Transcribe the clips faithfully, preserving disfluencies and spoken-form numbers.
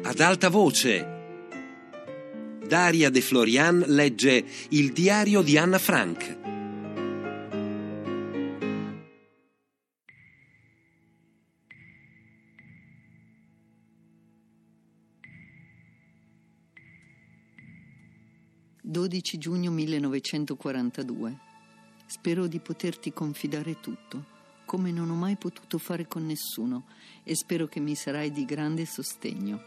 ad alta voce. Daria De Florian legge Il diario di Anna Frank. dodici giugno millenovecentoquarantadue. Spero di poterti confidare tutto, come non ho mai potuto fare con nessuno, e spero che mi sarai di grande sostegno.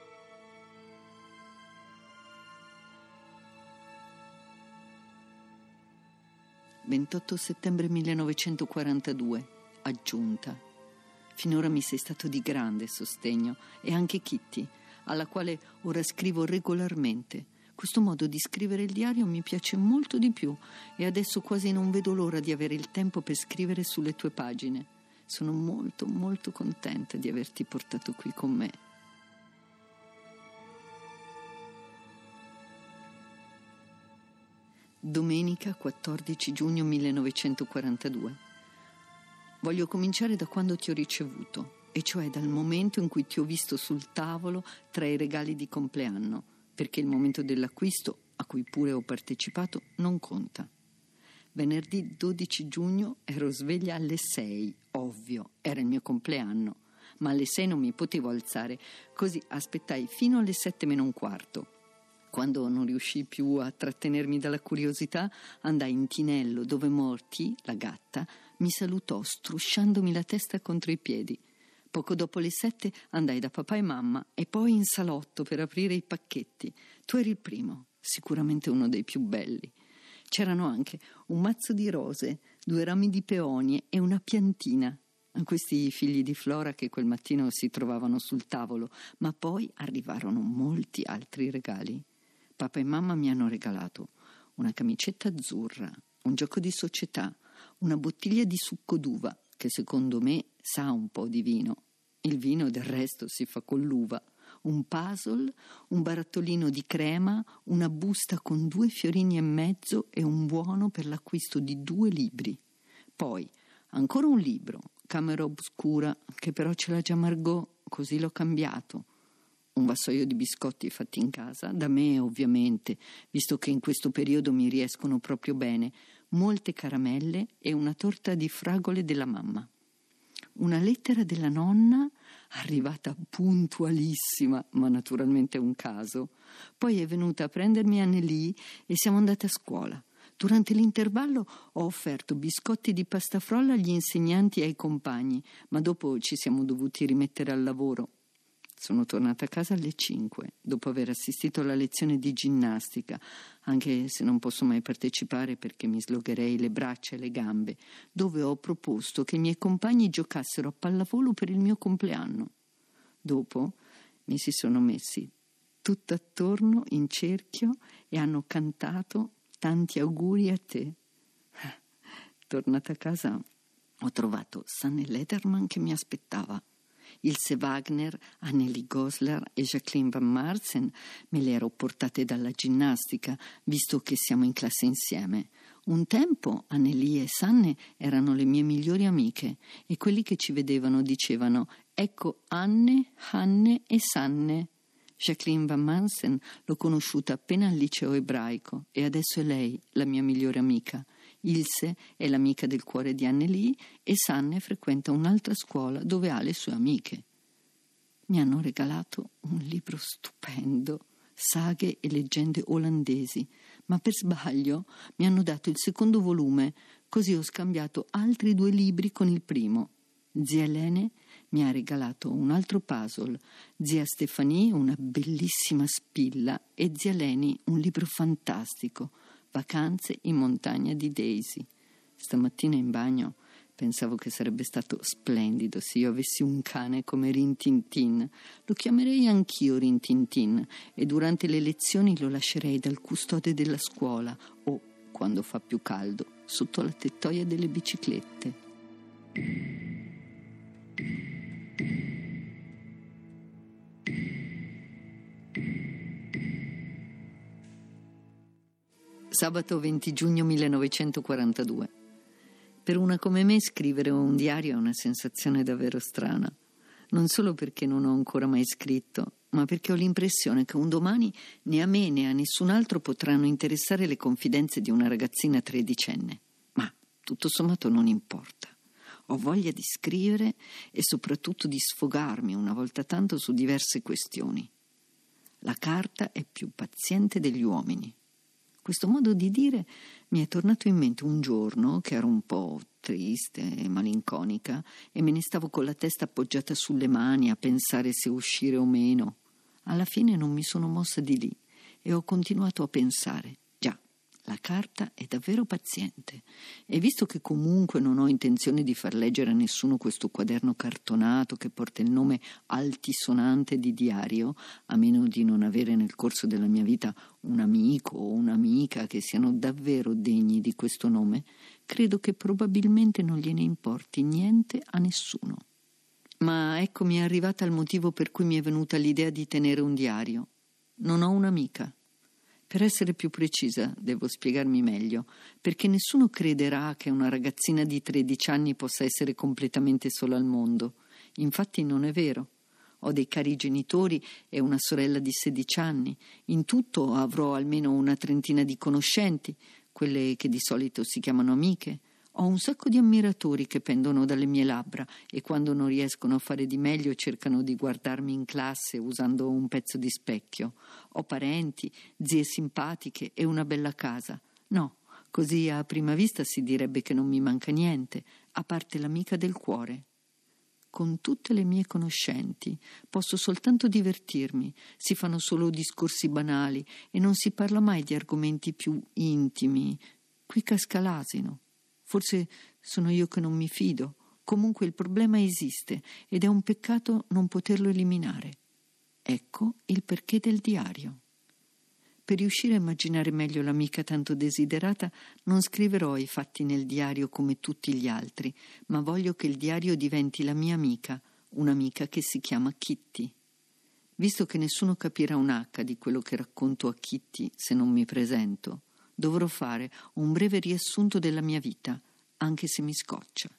ventotto settembre millenovecentoquarantadue, aggiunta. Finora mi sei stato di grande sostegno, e anche Kitty, alla quale ora scrivo regolarmente. Questo modo di scrivere il diario mi piace molto di più e adesso quasi non vedo l'ora di avere il tempo per scrivere sulle tue pagine. Sono molto, molto contenta di averti portato qui con me. Domenica quattordici giugno millenovecentoquarantadue. Voglio cominciare da quando ti ho ricevuto, e cioè dal momento in cui ti ho visto sul tavolo tra i regali di compleanno, perché il momento dell'acquisto, a cui pure ho partecipato, non conta. Venerdì dodici giugno ero sveglia alle sei, ovvio, era il mio compleanno, ma alle sei non mi potevo alzare, così aspettai fino alle sette meno un quarto. Quando non riuscii più a trattenermi dalla curiosità, andai in tinello dove Morty, la gatta, mi salutò strusciandomi la testa contro i piedi. Poco dopo le sette andai da papà e mamma e poi in salotto per aprire i pacchetti. Tu eri il primo, sicuramente uno dei più belli. C'erano anche un mazzo di rose, due rami di peonie e una piantina. Questi figli di Flora che quel mattino si trovavano sul tavolo, ma poi arrivarono molti altri regali. Papà e mamma mi hanno regalato una camicetta azzurra, un gioco di società, una bottiglia di succo d'uva, che secondo me sa un po' di vino. Il vino del resto si fa con l'uva. Un puzzle, un barattolino di crema, una busta con due fiorini e mezzo e un buono per l'acquisto di due libri. Poi ancora un libro, Camera Oscura, che però ce l'ha già Margot, così l'ho cambiato. Un vassoio di biscotti fatti in casa, da me ovviamente, visto che in questo periodo mi riescono proprio bene, molte caramelle e una torta di fragole della mamma. Una lettera della nonna, arrivata puntualissima, ma naturalmente è un caso. Poi è venuta a prendermi Anneli e siamo andate a scuola. Durante l'intervallo ho offerto biscotti di pasta frolla agli insegnanti e ai compagni, ma dopo ci siamo dovuti rimettere al lavoro. Sono tornata a casa alle cinque, dopo aver assistito alla lezione di ginnastica, anche se non posso mai partecipare perché mi slogherei le braccia e le gambe, dove ho proposto che i miei compagni giocassero a pallavolo per il mio compleanno. Dopo mi si sono messi tutt'attorno in cerchio e hanno cantato tanti auguri a te. Tornata a casa ho trovato Sanne Lederman che mi aspettava. Ilse Wagner, Anneli Goslar e Jacqueline Van Marsen me le ero portate dalla ginnastica, visto che siamo in classe insieme. Un tempo Anneli e Sanne erano le mie migliori amiche e quelli che ci vedevano dicevano «Ecco Anne, Hanne e Sanne». Jacqueline Van Marsen l'ho conosciuta appena al liceo ebraico e adesso è lei la mia migliore amica. Ilse è l'amica del cuore di Anneli e Sanne frequenta un'altra scuola dove ha le sue amiche. Mi hanno regalato un libro stupendo, saghe e leggende olandesi, ma per sbaglio mi hanno dato il secondo volume, così ho scambiato altri due libri con il primo. Zia Elene mi ha regalato un altro puzzle, zia Stefanie una bellissima spilla e zia Leni un libro fantastico, Vacanze in montagna di Daisy. Stamattina in bagno pensavo che sarebbe stato splendido se io avessi un cane come Rin Tin Tin. Lo chiamerei anch'io Rin Tin Tin e durante le lezioni lo lascerei dal custode della scuola o, quando fa più caldo, sotto la tettoia delle biciclette. Sabato venti giugno millenovecentoquarantadue. Per una come me scrivere un diario è una sensazione davvero strana. non solo perché non ho ancora mai scritto, ma perché ho l'impressione che un domani né a me né a nessun altro potranno interessare le confidenze di una ragazzina tredicenne. Ma tutto sommato non importa. Ho voglia di scrivere e soprattutto di sfogarmi una volta tanto su diverse questioni. La carta è più paziente degli uomini. Questo modo di dire mi è tornato in mente un giorno che ero un po' triste e malinconica e me ne stavo con la testa appoggiata sulle mani a pensare se uscire o meno. Alla fine non mi sono mossa di lì e ho continuato a pensare. Già, la carta è davvero paziente e visto che comunque non ho intenzione di far leggere a nessuno questo quaderno cartonato che porta il nome altisonante di diario, a meno di non avere nel corso della mia vita un amico o un'amica che siano davvero degni di questo nome, credo che probabilmente non gliene importi niente a nessuno. Ma eccomi è arrivata al motivo per cui mi è venuta l'idea di tenere un diario. Non ho un'amica. Per essere più precisa, devo spiegarmi meglio, perché nessuno crederà che una ragazzina di tredici anni possa essere completamente sola al mondo. Infatti non è vero. Ho dei cari genitori e una sorella di sedici anni. In tutto avrò almeno una trentina di conoscenti, quelle che di solito si chiamano amiche. Ho un sacco di ammiratori che pendono dalle mie labbra e quando non riescono a fare di meglio cercano di guardarmi in classe usando un pezzo di specchio. Ho parenti, zie simpatiche e una bella casa. No, così a prima vista si direbbe che non mi manca niente, a parte l'amica del cuore. Con tutte le mie conoscenti posso soltanto divertirmi, si fanno solo discorsi banali e non si parla mai di argomenti più intimi. Qui casca l'asino. Forse sono io che non mi fido. Comunque il problema esiste ed è un peccato non poterlo eliminare. Ecco il perché del diario. Per riuscire a immaginare meglio l'amica tanto desiderata, non scriverò i fatti nel diario come tutti gli altri, ma voglio che il diario diventi la mia amica, un'amica che si chiama Kitty. Visto che nessuno capirà un acca di quello che racconto a Kitty se non mi presento, dovrò fare un breve riassunto della mia vita, anche se mi scoccia.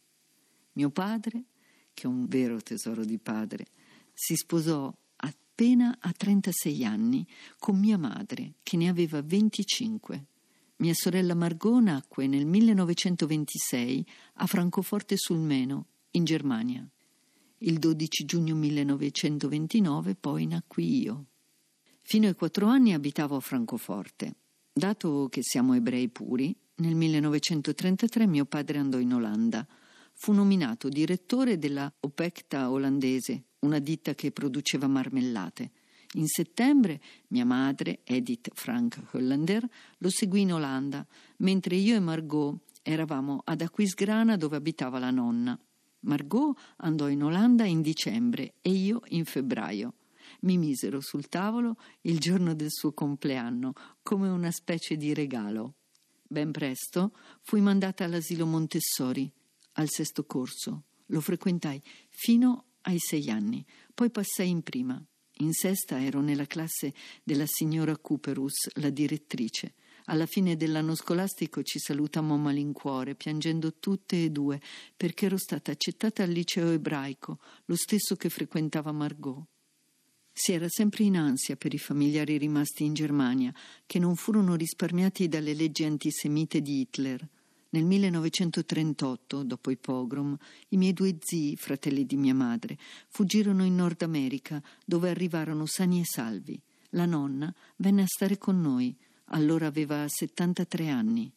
Mio padre, che è un vero tesoro di padre, si sposò appena a trentasei anni con mia madre, che ne aveva venticinque. Mia sorella Margot nacque nel millenovecentoventisei a Francoforte sul Meno, in Germania. Il dodici giugno millenovecentoventinove poi nacqui io. Fino ai quattro anni abitavo a Francoforte. Dato che siamo ebrei puri, nel millenovecentotrentatré mio padre andò in Olanda. Fu nominato direttore della Opekta olandese, una ditta che produceva marmellate. In settembre mia madre, Edith Frank Hollander, lo seguì in Olanda, mentre io e Margot eravamo ad Aquisgrana dove abitava la nonna. Margot andò in Olanda in dicembre e io in febbraio. Mi misero sul tavolo il giorno del suo compleanno, come una specie di regalo. Ben presto fui mandata all'asilo Montessori, al sesto corso. Lo frequentai fino ai sei anni, poi passai in prima. In sesta ero nella classe della signora Cooperus, la direttrice. Alla fine dell'anno scolastico ci salutammo a malincuore, piangendo tutte e due, perché ero stata accettata al liceo ebraico, lo stesso che frequentava Margot. Si era sempre in ansia per i familiari rimasti in Germania, che non furono risparmiati dalle leggi antisemite di Hitler. Nel millenovecentotrentotto, dopo i pogrom, i miei due zii, fratelli di mia madre, fuggirono in Nord America, dove arrivarono sani e salvi. La nonna venne a stare con noi, allora aveva settantatré anni.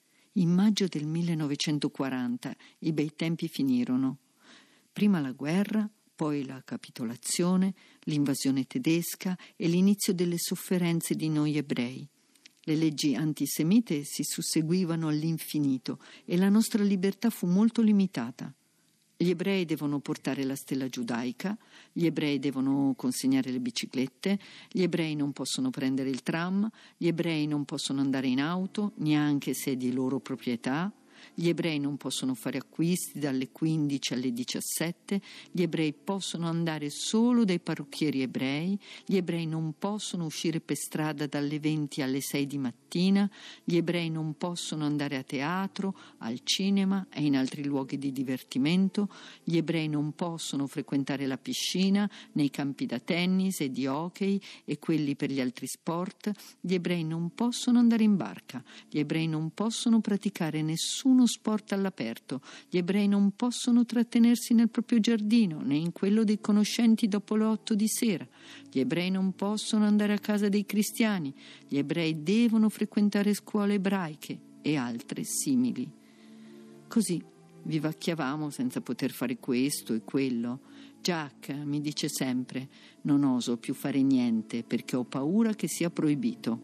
In maggio del millenovecentoquaranta i bei tempi finirono. Prima la guerra, poi la capitolazione, l'invasione tedesca e l'inizio delle sofferenze di noi ebrei. Le leggi antisemite si susseguivano all'infinito e la nostra libertà fu molto limitata. Gli ebrei devono portare la stella giudaica, gli ebrei devono consegnare le biciclette, gli ebrei non possono prendere il tram, gli ebrei non possono andare in auto, neanche se è di loro proprietà, Gli ebrei non possono fare acquisti dalle quindici alle diciassette, gli ebrei possono andare solo dai parrucchieri ebrei, gli ebrei non possono uscire per strada dalle venti alle sei di mattina, gli ebrei non possono andare a teatro, al cinema e in altri luoghi di divertimento, gli ebrei non possono frequentare la piscina, nei campi da tennis e di hockey e quelli per gli altri sport, gli ebrei non possono andare in barca, gli ebrei non possono praticare nessuno sport all'aperto, gli ebrei non possono trattenersi nel proprio giardino né in quello dei conoscenti dopo le otto di sera, gli ebrei non possono andare a casa dei cristiani, gli ebrei devono frequentare scuole ebraiche e altre simili. Così vivacchiavamo senza poter fare questo e quello. Jack mi dice sempre: non oso più fare niente perché ho paura che sia proibito.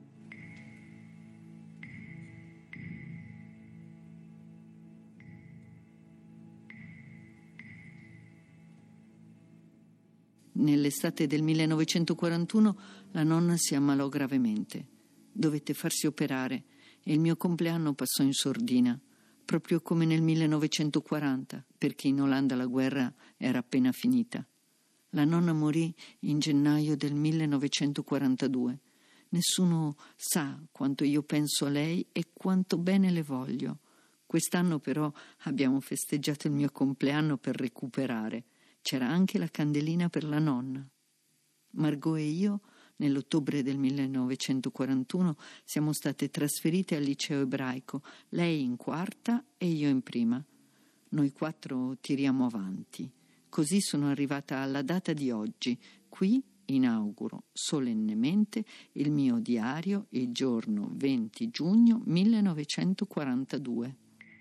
Nell'estate del millenovecentoquarantuno la nonna si ammalò gravemente. Dovette farsi operare e il mio compleanno passò in sordina, proprio come nel millenovecentoquaranta, perché in Olanda la guerra era appena finita. La nonna morì in gennaio del millenovecentoquarantadue. Nessuno sa quanto io penso a lei e quanto bene le voglio. Quest'anno però abbiamo festeggiato il mio compleanno per recuperare. C'era anche la candelina per la nonna. Margot e io, nell'ottobre del millenovecentoquarantuno, siamo state trasferite al liceo ebraico, lei in quarta e io in prima. Noi quattro tiriamo avanti. Così sono arrivata alla data di oggi. Qui inauguro solennemente il mio diario il giorno venti giugno millenovecentoquarantadue.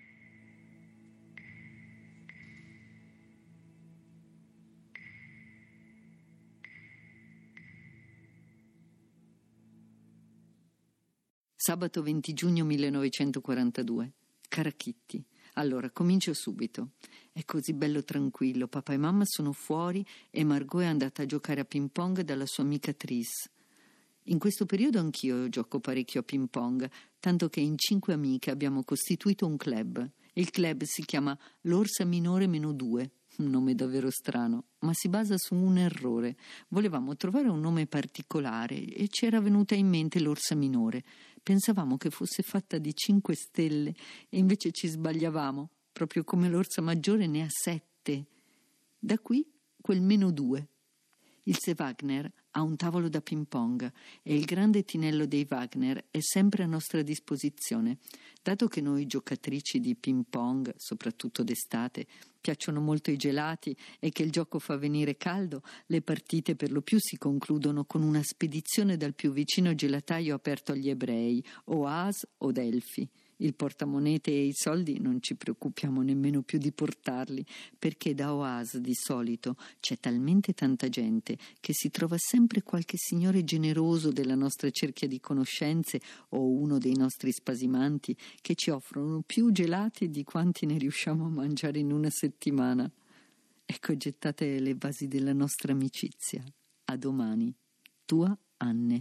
Sabato venti giugno millenovecentoquarantadue. Cara Kitty, allora comincio subito. È così bello tranquillo, papà e mamma sono fuori e Margot è andata a giocare a ping pong dalla sua amica Tris. In questo periodo anch'io gioco parecchio a ping pong, tanto che in cinque amiche abbiamo costituito un club. Il club si chiama l'Orsa Minore meno due, un nome davvero strano, ma si basa su un errore. Volevamo trovare un nome particolare e ci era venuta in mente l'Orsa Minore. Pensavamo che fosse fatta di cinque stelle e invece ci sbagliavamo, proprio come l'Orsa Maggiore ne ha sette. Da qui quel meno due. Il Se Wagner ha un tavolo da ping pong e il grande tinello dei Wagner è sempre a nostra disposizione. Dato che noi giocatrici di ping pong, soprattutto d'estate, piacciono molto i gelati e che il gioco fa venire caldo, le partite per lo più si concludono con una spedizione dal più vicino gelataio aperto agli ebrei, Oas o Delphi. Il portamonete e i soldi non ci preoccupiamo nemmeno più di portarli, perché da Oas di solito c'è talmente tanta gente che si trova sempre qualche signore generoso della nostra cerchia di conoscenze o uno dei nostri spasimanti che ci offrono più gelati di quanti ne riusciamo a mangiare in una settimana. Ecco gettate le basi della nostra amicizia. A domani. Tua Anne.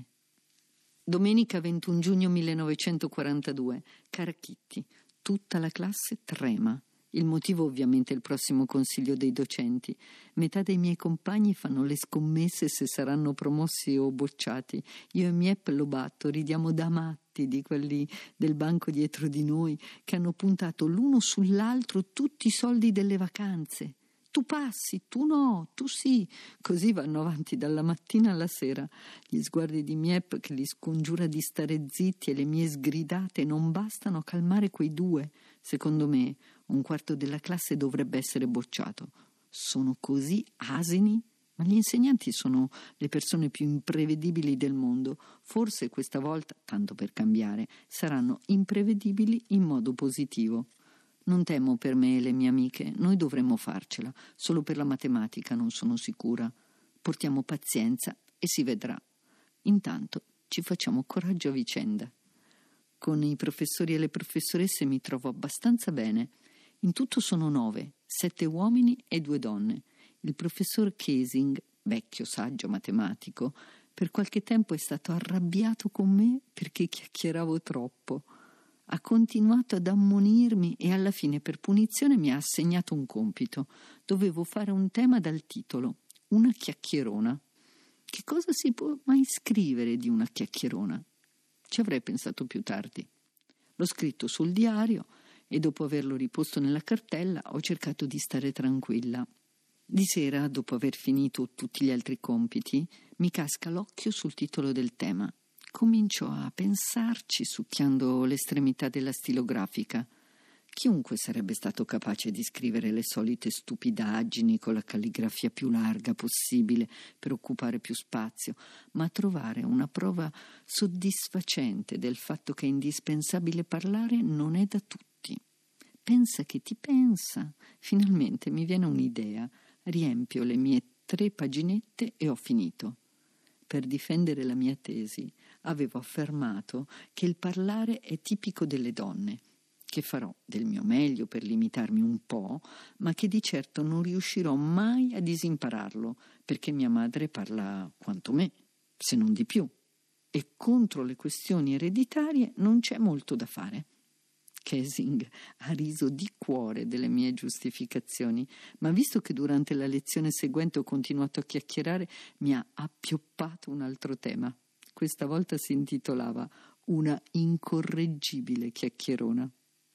Domenica ventuno giugno millenovecentoquarantadue. Cara Kitty, tutta la classe trema. Il motivo ovviamente è il prossimo consiglio dei docenti. Metà dei miei compagni fanno le scommesse se saranno promossi o bocciati. Io e Miep lo batto, ridiamo da matti di quelli del banco dietro di noi che hanno puntato l'uno sull'altro tutti i soldi delle vacanze. Tu passi, tu no, tu sì. Così vanno avanti dalla mattina alla sera. Gli sguardi di Miep che li scongiura di stare zitti e le mie sgridate non bastano a calmare quei due. Secondo me un quarto della classe dovrebbe essere bocciato. Sono così asini? Ma gli insegnanti sono le persone più imprevedibili del mondo. Forse questa volta, tanto per cambiare, saranno imprevedibili in modo positivo. Non temo per me e le mie amiche, noi dovremmo farcela, solo per la matematica non sono sicura. Portiamo pazienza e si vedrà. Intanto ci facciamo coraggio a vicenda. Con i professori e le professoresse mi trovo abbastanza bene. In tutto sono nove, sette uomini e due donne. Il professor Kesing, vecchio saggio matematico, per qualche tempo è stato arrabbiato con me perché chiacchieravo troppo. Ha continuato ad ammonirmi e alla fine, per punizione, mi ha assegnato un compito. Dovevo fare un tema dal titolo Una chiacchierona. Che cosa si può mai scrivere di una chiacchierona? Ci avrei pensato più tardi. L'ho scritto sul diario e dopo averlo riposto nella cartella ho cercato di stare tranquilla. Di sera, dopo aver finito tutti gli altri compiti, mi casca l'occhio sul titolo del tema. Comincio a pensarci succhiando l'estremità della stilografica. Chiunque sarebbe stato capace di scrivere le solite stupidaggini con la calligrafia più larga possibile per occupare più spazio, ma trovare una prova soddisfacente del fatto che è indispensabile parlare non è da tutti. Pensa che ti pensa. Finalmente mi viene un'idea. Riempio le mie tre paginette e ho finito. Per difendere la mia tesi avevo affermato che il parlare è tipico delle donne, che farò del mio meglio per limitarmi un po', ma che di certo non riuscirò mai a disimpararlo, perché mia madre parla quanto me, se non di più, e contro le questioni ereditarie non c'è molto da fare. Casing ha riso di cuore delle mie giustificazioni, ma visto che durante la lezione seguente ho continuato a chiacchierare, mi ha appioppato un altro tema. Questa volta si intitolava Una incorreggibile chiacchierona.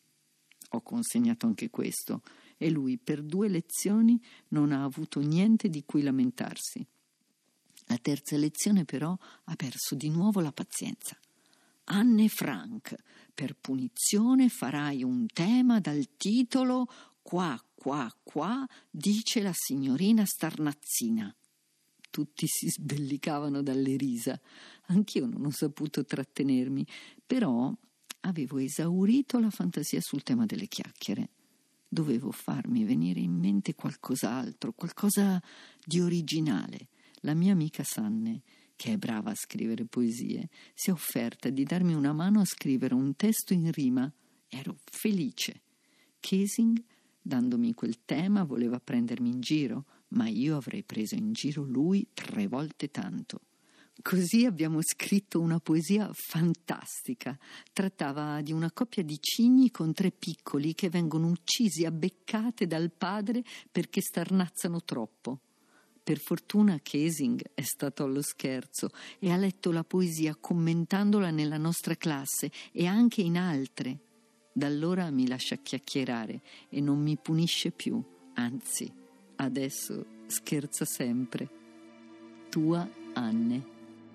Ho consegnato anche questo e lui per due lezioni non ha avuto niente di cui lamentarsi. La terza lezione però ha perso di nuovo la pazienza. Anne Frank, per punizione farai un tema dal titolo Qua, qua, qua, dice la signorina Starnazzina. Tutti si sbellicavano dalle risa. Anch'io non ho saputo trattenermi, però avevo esaurito la fantasia sul tema delle chiacchiere. Dovevo farmi venire in mente qualcos'altro, qualcosa di originale. La mia amica Sanne, che è brava a scrivere poesie, si è offerta di darmi una mano a scrivere un testo in rima. Ero felice. Casing, dandomi quel tema, voleva prendermi in giro, ma io avrei preso in giro lui tre volte tanto. Così abbiamo scritto una poesia fantastica. Trattava di una coppia di cigni con tre piccoli che vengono uccisi a beccate dal padre perché starnazzano troppo. Per fortuna Casing è stato allo scherzo e ha letto la poesia commentandola nella nostra classe e anche in altre. Da allora mi lascia chiacchierare e non mi punisce più, anzi, adesso scherza sempre. Tua Anne.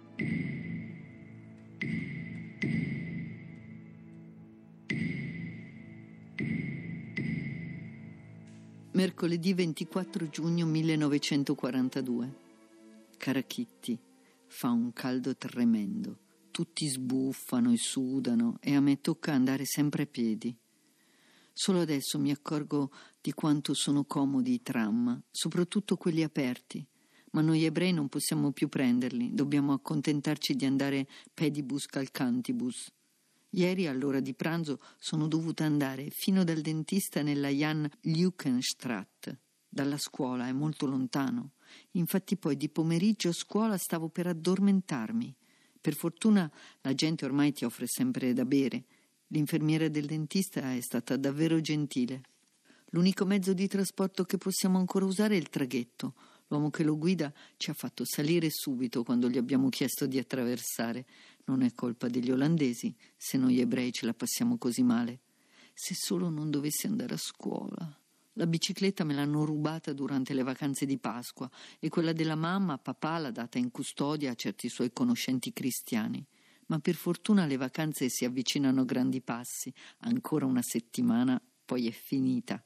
Mercoledì ventiquattro giugno millenovecentoquarantadue. Cara Kitty, fa un caldo tremendo. Tutti sbuffano e sudano e a me tocca andare sempre a piedi. Solo adesso mi accorgo di quanto sono comodi i tram, soprattutto quelli aperti. Ma noi ebrei non possiamo più prenderli, dobbiamo accontentarci di andare pedibus calcantibus. Ieri all'ora di pranzo sono dovuta andare fino dal dentista nella Jan Leukenstraat. Dalla scuola è molto lontano. Infatti poi di pomeriggio a scuola stavo per addormentarmi. Per fortuna la gente ormai ti offre sempre da bere. L'infermiera del dentista è stata davvero gentile. L'unico mezzo di trasporto che possiamo ancora usare è il traghetto. L'uomo che lo guida ci ha fatto salire subito quando gli abbiamo chiesto di attraversare. Non è colpa degli olandesi se noi ebrei ce la passiamo così male. Se solo non dovessi andare a scuola. La bicicletta me l'hanno rubata durante le vacanze di Pasqua e quella della mamma papà l'ha data in custodia a certi suoi conoscenti cristiani. Ma per fortuna le vacanze si avvicinano a grandi passi. Ancora una settimana, poi è finita.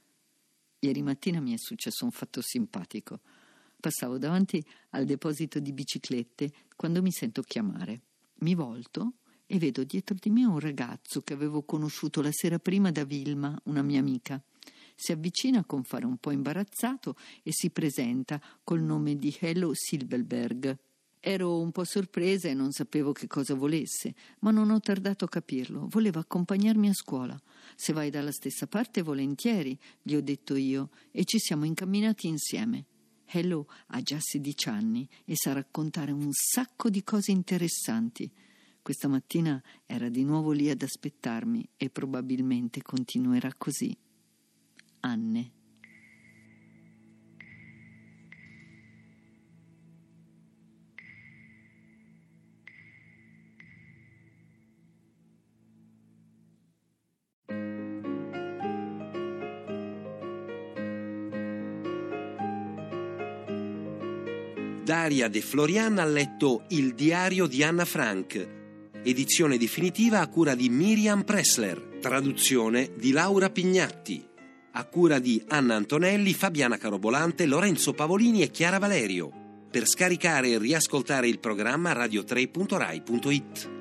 Ieri mattina mi è successo un fatto simpatico. Passavo davanti al deposito di biciclette quando mi sento chiamare. Mi volto e vedo dietro di me un ragazzo che avevo conosciuto la sera prima da Vilma, una mia amica. Si avvicina con fare un po' imbarazzato e si presenta col nome di Hello Silverberg. Ero un po' sorpresa e non sapevo che cosa volesse, ma non ho tardato a capirlo. Voleva accompagnarmi a scuola. Se vai dalla stessa parte, volentieri, gli ho detto io, e ci siamo incamminati insieme. Hello ha già sedici anni e sa raccontare un sacco di cose interessanti. Questa mattina era di nuovo lì ad aspettarmi e probabilmente continuerà così. Anne. Daria De Florian ha letto Il diario di Anna Frank, edizione definitiva a cura di Miriam Pressler, traduzione di Laura Pignatti, a cura di Anna Antonelli, Fabiana Carobolante, Lorenzo Pavolini e Chiara Valerio. Per scaricare e riascoltare il programma radio tre punto rai punto it.